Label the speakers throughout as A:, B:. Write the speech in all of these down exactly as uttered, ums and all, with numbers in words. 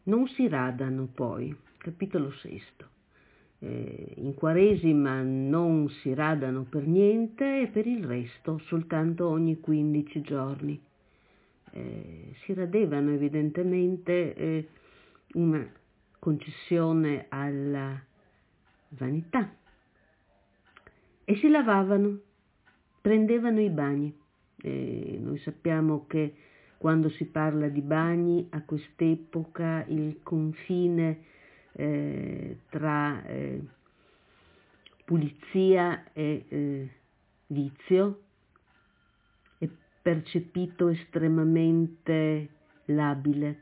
A: Non si radano poi, capitolo sesto. Eh, in Quaresima non si radano per niente e per il resto soltanto ogni quindici giorni. Eh, si radevano evidentemente eh, una concessione alla vanità e si lavavano, prendevano i bagni. Eh, noi sappiamo che quando si parla di bagni a quest'epoca il confine eh, tra eh, pulizia e eh, vizio è percepito estremamente labile.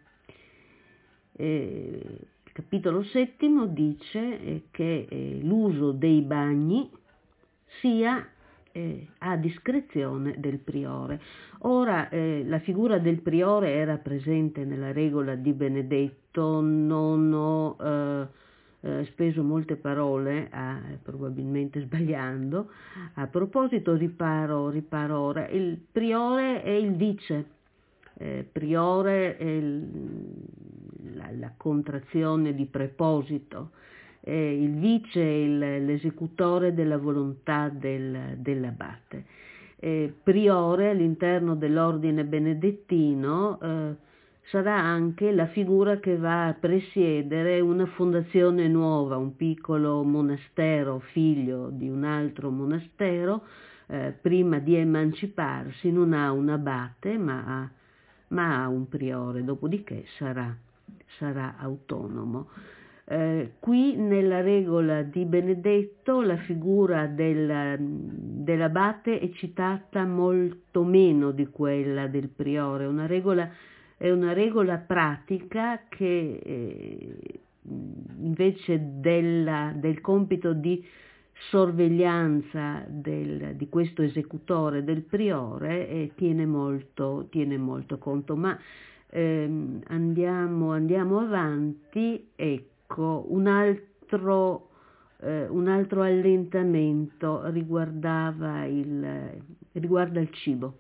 A: Eh, il capitolo settimo dice eh, che eh, l'uso dei bagni sia eh, a discrezione del priore. Ora, eh, la figura del priore era presente nella regola di Benedetto, non ho eh, eh, speso molte parole, a, probabilmente sbagliando, a proposito riparo, riparo ora. Il priore è il vice, eh, priore è il, la, la contrazione di preposito, eh, il vice è il, l'esecutore della volontà del, dell'abate. Eh, priore all'interno dell'ordine benedettino eh, sarà anche la figura che va a presiedere una fondazione nuova, un piccolo monastero, figlio di un altro monastero. Eh, prima di emanciparsi non ha un abate ma ha, ma ha un priore, dopodiché sarà, sarà autonomo. Eh, qui nella regola di Benedetto la figura del, dell'abate è citata molto meno di quella del priore, una regola, è una regola pratica che eh, invece della, del compito di sorveglianza del, di questo esecutore del priore eh, tiene, molto, tiene molto conto, ma ehm, andiamo, andiamo avanti. Ecco, un altro, eh, un altro allentamento riguardava il, riguarda il cibo.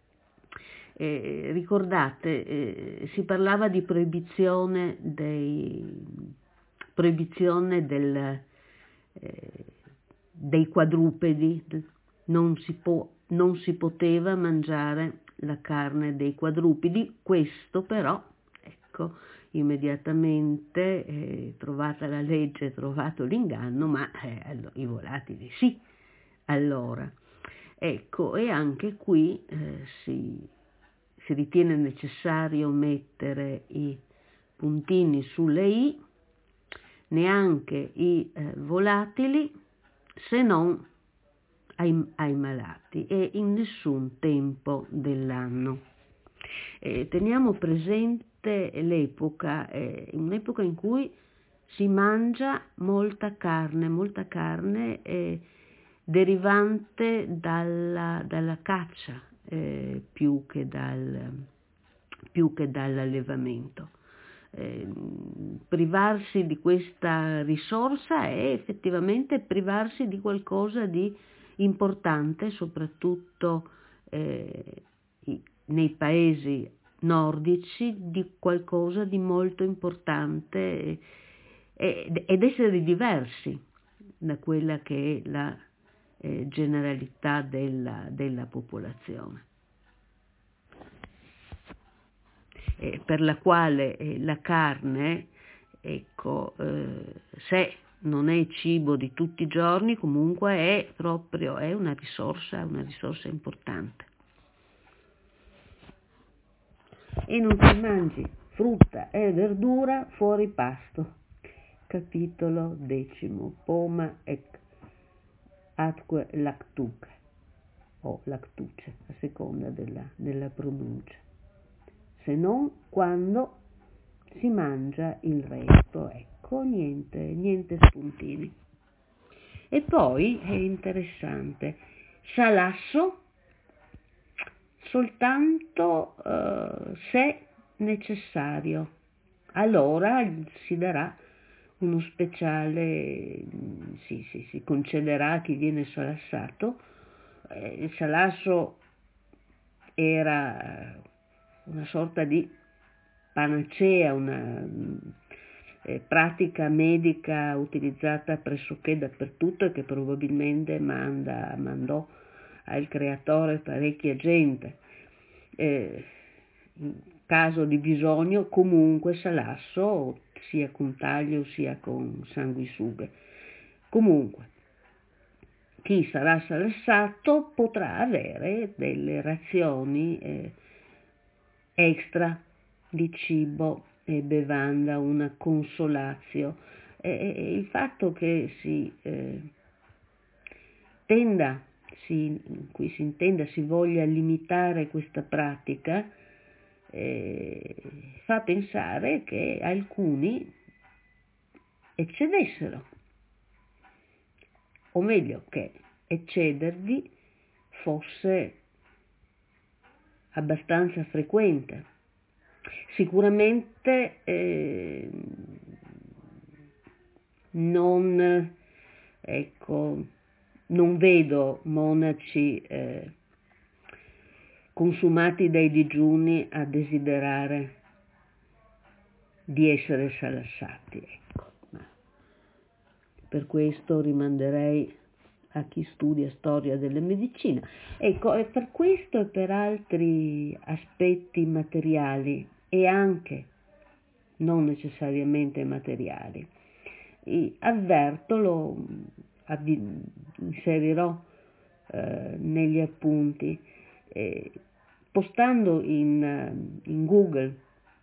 A: Eh, ricordate, eh, si parlava di proibizione, dei, proibizione del, eh, dei quadrupedi, non si, può, non si poteva mangiare la carne dei quadrupedi. Questo però, ecco, immediatamente eh, trovata la legge, trovato l'inganno, ma eh, allora, i volatili sì. Allora, ecco, e anche qui eh, si, si ritiene necessario mettere i puntini sulle i, neanche i eh, volatili, se non ai, ai malati e in nessun tempo dell'anno. Eh, teniamo presente l'epoca, eh, un'epoca in cui si mangia molta carne, molta carne eh, derivante dalla, dalla caccia eh, più che dal, più che dall'allevamento. Eh, privarsi di questa risorsa è effettivamente privarsi di qualcosa di importante, soprattutto eh, nei paesi nordici, di qualcosa di molto importante eh, ed essere diversi da quella che è la eh, generalità della, della popolazione. Eh, per la quale eh, la carne, ecco, eh, se non è cibo di tutti i giorni, comunque è proprio è una risorsa, una risorsa importante. E non si mangi frutta e verdura fuori pasto. Capitolo decimo. Poma ec atque lactuce, o lactuce, a seconda della, della pronuncia. Se non quando si mangia il resto, ecco, niente, niente spuntini. E poi è interessante, salasso soltanto uh, se necessario, allora si darà uno speciale, si, si, si concederà a chi viene salassato. Eh, il salasso era una sorta di panacea, una eh, pratica medica utilizzata pressoché dappertutto e che probabilmente manda, mandò al creatore parecchia gente. Eh, in caso di bisogno comunque salasso, sia con taglio sia con sanguisughe. Comunque, chi sarà salassato potrà avere delle razioni eh, extra di cibo e bevanda, una consolatio. E, e il fatto che si eh, tenda, si, in cui si intenda, si voglia limitare questa pratica, eh, fa pensare che alcuni eccedessero, o meglio che eccedervi fosse abbastanza frequente. Sicuramente eh, non, ecco, non vedo monaci eh, consumati dai digiuni a desiderare di essere salassati, ecco. Ma per questo rimanderei a chi studia storia della medicina. Ecco, e per questo e per altri aspetti materiali e anche non necessariamente materiali, e avverto, lo inserirò eh, negli appunti, eh, postando in, in Google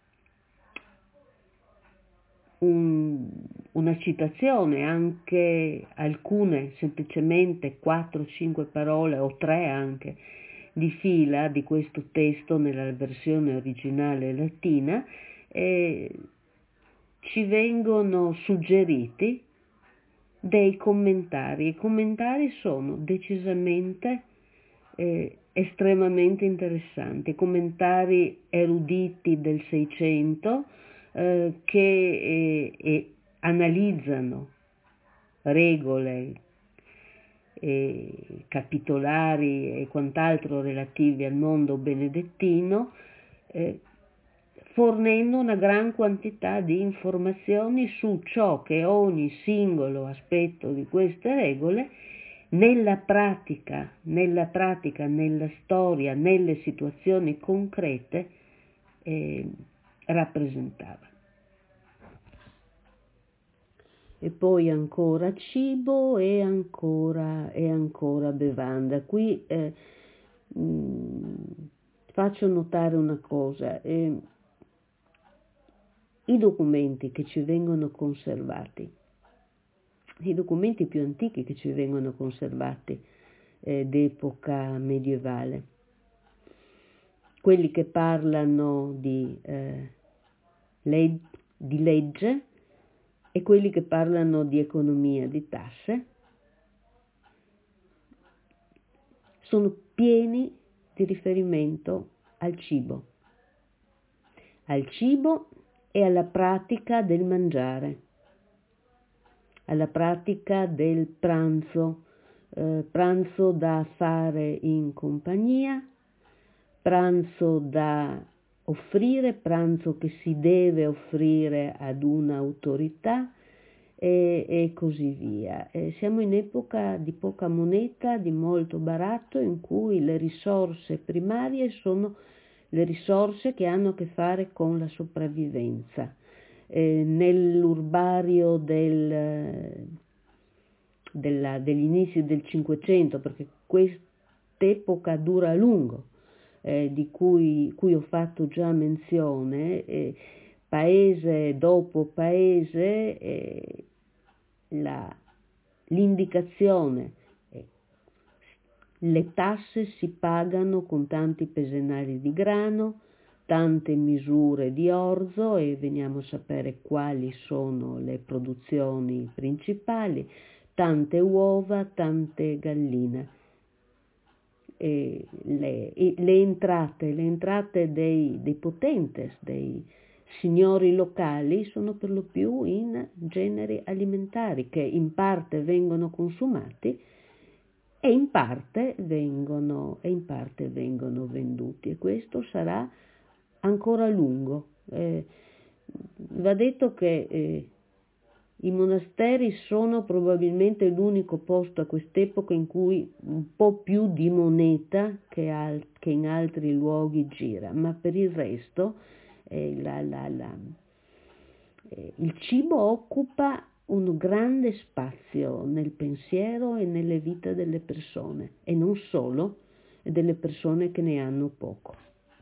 A: un, una citazione, anche alcune semplicemente quattro cinque parole o tre anche di fila di questo testo nella versione originale latina, eh, ci vengono suggeriti dei commentari. I commentari sono decisamente eh, estremamente interessanti, commentari eruditi del Seicento eh, che eh, eh, analizzano regole eh, capitolari e quant'altro relativi al mondo benedettino, eh, fornendo una gran quantità di informazioni su ciò che ogni singolo aspetto di queste regole nella pratica, nella pratica, nella storia, nelle situazioni concrete eh, rappresentava. E poi ancora cibo e ancora, e ancora bevanda. Qui eh, mh, faccio notare una cosa. Eh, I documenti che ci vengono conservati, i documenti più antichi che ci vengono conservati eh, d'epoca medievale, quelli che parlano di, eh, leg- di legge e quelli che parlano di economia, di tasse, sono pieni di riferimento al cibo, al cibo e alla pratica del mangiare, alla pratica del pranzo, eh, pranzo da fare in compagnia, pranzo da offrire, pranzo che si deve offrire ad un'autorità e, e così via. E siamo in epoca di poca moneta, di molto baratto, in cui le risorse primarie sono le risorse che hanno a che fare con la sopravvivenza. Eh, nell'urbario del, della, degli inizi del Cinquecento, perché quest'epoca dura a lungo, eh, di cui, cui ho fatto già menzione, eh, paese dopo paese, eh, la, l'indicazione, eh, le tasse si pagano con tanti pesenali di grano, tante misure di orzo, e veniamo a sapere quali sono le produzioni principali, tante uova, tante galline. E le, le entrate, le entrate dei, dei potentes, dei signori locali, sono per lo più in generi alimentari che in parte vengono consumati e in parte vengono, e in parte vengono venduti, e questo sarà ancora a lungo, Eh, va detto che eh, i monasteri sono probabilmente l'unico posto a quest'epoca in cui un po' più di moneta che, al- che in altri luoghi gira, ma per il resto eh, la- la- la- eh, il cibo occupa un grande spazio nel pensiero e nelle vite delle persone, e non solo delle persone che ne hanno poco.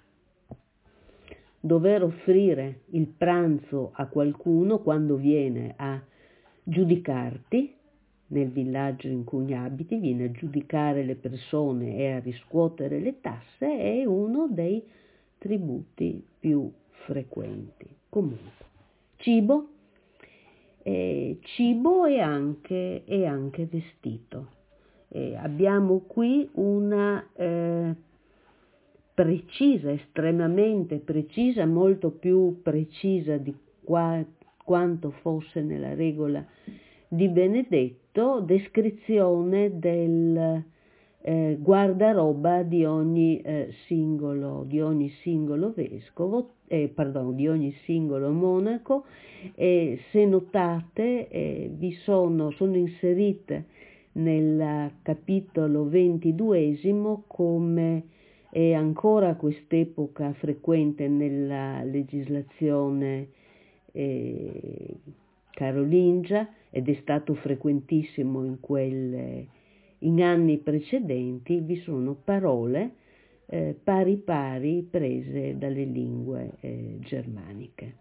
A: Dover offrire il pranzo a qualcuno quando viene a giudicarti nel villaggio in cui abiti, viene a giudicare le persone e a riscuotere le tasse, è uno dei tributi più frequenti. Comunque, cibo, eh, cibo e anche, e anche vestito. Eh, abbiamo qui una eh, precisa, estremamente precisa, molto più precisa di qua, quanto fosse nella regola di Benedetto, descrizione del eh, guardaroba di ogni eh, singolo, di ogni singolo vescovo, eh, pardon, di ogni singolo monaco. E se notate eh, vi sono, sono inserite nel capitolo ventiduesimo, come è ancora a quest'epoca frequente nella legislazione eh, carolingia, ed è stato frequentissimo in, quelle, in anni precedenti, vi sono parole eh, pari pari prese dalle lingue eh, germaniche.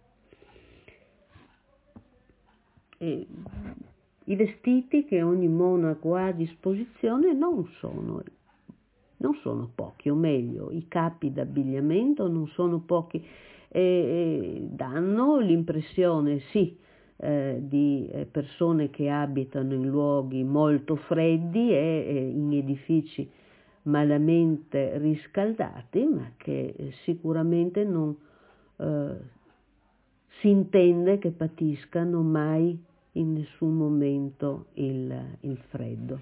A: E i vestiti che ogni monaco ha a disposizione non sono, non sono pochi, o meglio, i capi d'abbigliamento non sono pochi, e, e danno l'impressione, sì, eh, di persone che abitano in luoghi molto freddi e, e in edifici malamente riscaldati, ma che sicuramente non eh, si intende che patiscano mai in nessun momento il, il freddo.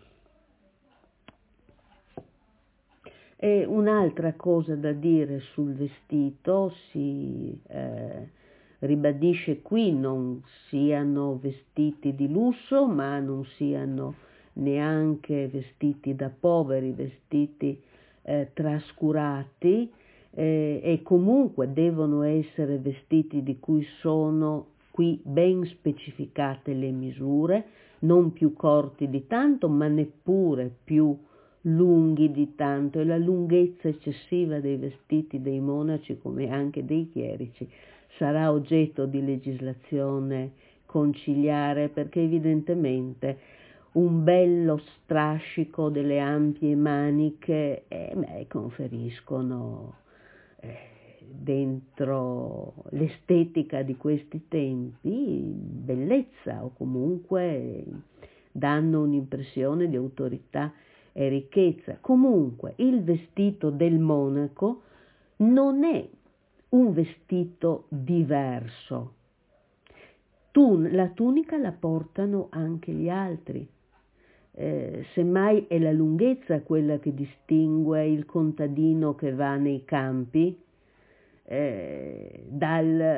A: E un'altra cosa da dire sul vestito, si eh, ribadisce qui, non siano vestiti di lusso, ma non siano neanche vestiti da poveri, vestiti eh, trascurati, eh, e comunque devono essere vestiti di cui sono qui ben specificate le misure, non più corti di tanto, ma neppure più lunghi di tanto, e la lunghezza eccessiva dei vestiti dei monaci, come anche dei chierici, sarà oggetto di legislazione conciliare, perché evidentemente un bello strascico delle ampie maniche eh, beh, conferiscono eh, dentro l'estetica di questi tempi bellezza, o comunque danno un'impressione di autorità e ricchezza. Comunque il vestito del monaco non è un vestito diverso. Tu, la tunica la portano anche gli altri. Eh, semmai è la lunghezza quella che distingue il contadino che va nei campi eh, dal,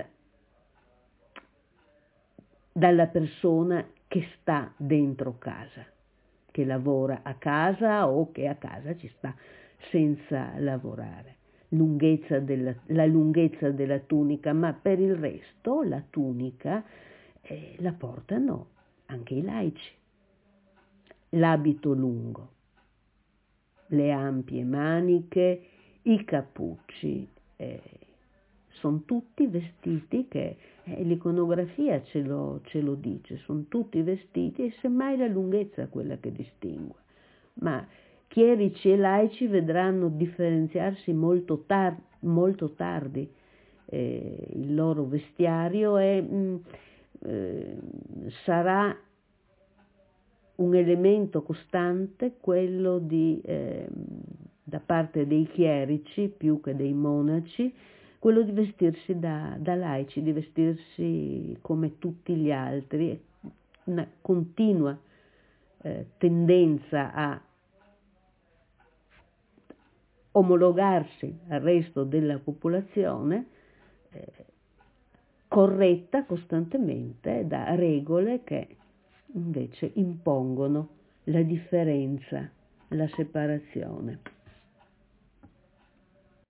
A: dalla persona che sta dentro casa, che lavora a casa o che a casa ci sta senza lavorare. Lunghezza della, la lunghezza della tunica, ma per il resto la tunica eh, la portano anche i laici. L'abito lungo, le ampie maniche, i cappucci, eh, sono tutti vestiti che eh, l'iconografia ce lo, ce lo dice, sono tutti vestiti, e semmai la lunghezza è quella che distingue. Ma chierici e laici vedranno differenziarsi molto, tar- molto tardi eh, il loro vestiario, e mh, eh, sarà un elemento costante quello di, eh, da parte dei chierici più che dei monaci, quello di vestirsi da, da laici, di vestirsi come tutti gli altri, una continua eh, tendenza a omologarsi al resto della popolazione, eh, corretta costantemente da regole che invece impongono la differenza, la separazione.